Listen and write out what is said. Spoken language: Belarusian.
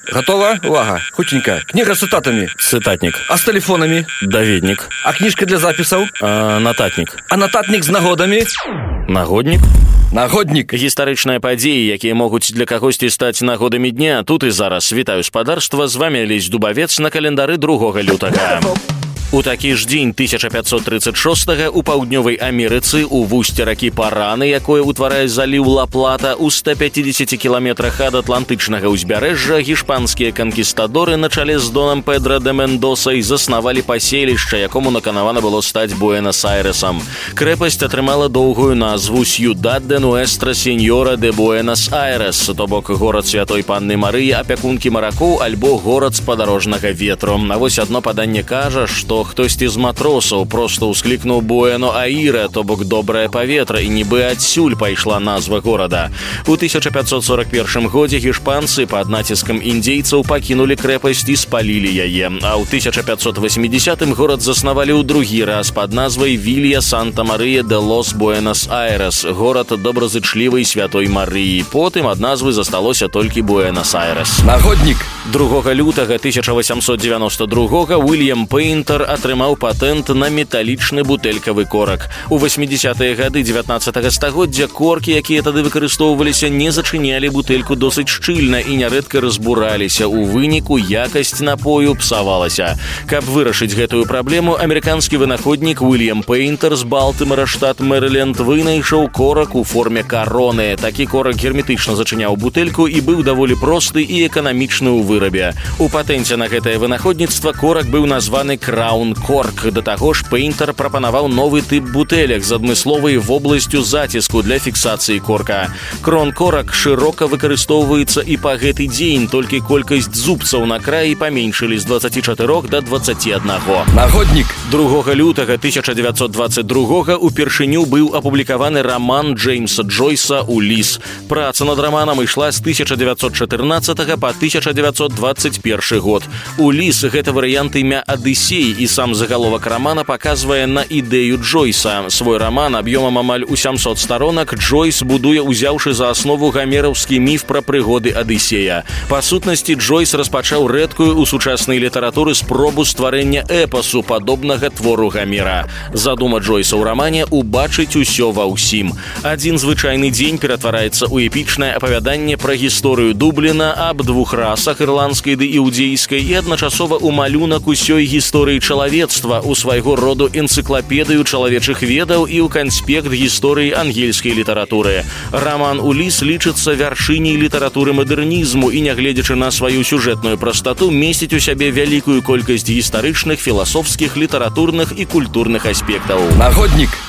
Готова? Увага. Хутенька. Книга с цитатами. Цытатнік. А с телефонами? Даведнік. А книжка для записаў? Нататнік. А нататник с нагодами? Нагоднік. Нагодник. Гістарычныя падзеі, якія могуць для кагосьці стаць нагодамі дня. Тут і зараз. Вітаю спадарства. З вами Алесь Дубавец на календары 2 лютага. У такі ж дзень 1536-га у паўднёвай Амерыцы у вусці ракі Параны, якое ўтварае заліў Ла-Плата, у 150 кіламетрах ад атлантычнага ўзбярэжжа гішпанскія канкістадоры на чале з Доном Педро де Мендосай заснавалі паселішча, якому наканавана было стаць Буэнас-Айрэсам. Крэпасць атрымала доўгую назву Сьюдад де Нуэстра Сеньора де Буэнас-Айрэс, то бок горад святой панны Марыі, апякункі маракоў, альбо горад спадарожнага ветру. А вось адно паданне кажа, што хтосьці з матросаў проста ўсклікнуў Буэно-Аіре, то бок добрае паветра, і нібы адсюль пайшла назва горада. У 1541 годзе гішпанцы пад націскам індзейцаў пакінулі крэпасць і спалілі яе, а ў 1580-м горад заснавалі ў другі раз пад назвай Вілья Санта-Марыя де Лос Буэнас-Айрэс, горад добразычлівай святой Марыі. Потым ад назвы засталося толькі Буэнас-Айрэс. Нагодник. 2 лютага 1892 Уильям Пейнтер атрымаў патэнт на металічны бутэлькавы корак. У 80-е гады 19 стагоддзя коркі, якія тады выкарыстоўваліся, не зачынялі бутэльку досыць шчыльна і нярэдка разбураліся. У выніку якасць напою псавалася. Каб вырашыць гэтую праблему, амерыканскі вынаходнік Уильям Пейнтер з Балтымора, штат Мэрыленд, вынайшоў корак у форме кароны. Такі корак герметычна зачыняў бутэльку і быў даволі просты і эканамічны ў вырабе. У патэнце на гэтае вынаходніцтва корак быў названы Краун Корк. Да таго ж Пейнтер прапанаваў новы тып бутэлек з адмысловай вобласцю заціску для фіксацыі корка. Крон-корак шырока выкарыстоўваецца і па гэты дзень, толькі колькасць зубцаў на краі паменшылі з 24 до 21. Нагодник. 2 лютага 1922 упершыню быў апублікаваны раман Джеймса Джойса «Уліс». Праца над раманам ішла з 1914 па 1921 год. «Уліс» — гэта варыянт імя Адысей, і сам загаловак рамана паказвае на ідэю Джойса. Свой раман аб'ёмам амаль у 700 сторонак Джойс будуе, узяўшы за аснову гамераўскі міф пра прыгоды Адысея. Па сутнасці, Джойс распачаў рэдкую ў сучаснай літаратуры спробу стварэння эпасу, падобнага твору Гамера. Задума Джойса ў рамане — убачыць усё ва ўсім. Адзін звычайны дзень ператвараецца ў эпічнае апавяданне пра гісторыю Дубліна, аб двух расах, ірландскай ды іўдзейскай, і адначасова ў малюнак усёй гісторыі чалавецтва, у свайго роду энцыклапедыю чалавечых ведаў і ў канспект гісторыі ангельскай літаратуры. Раман «Уліс» лічыцца вяршыняй літаратуры мадэрнізму і, нягледзячы на сваю сюжэтную прастату, месціць у сябе вялікую колькасць гістарычных, філасофскіх, літаратурных і культурных аспектаў. Нагодник.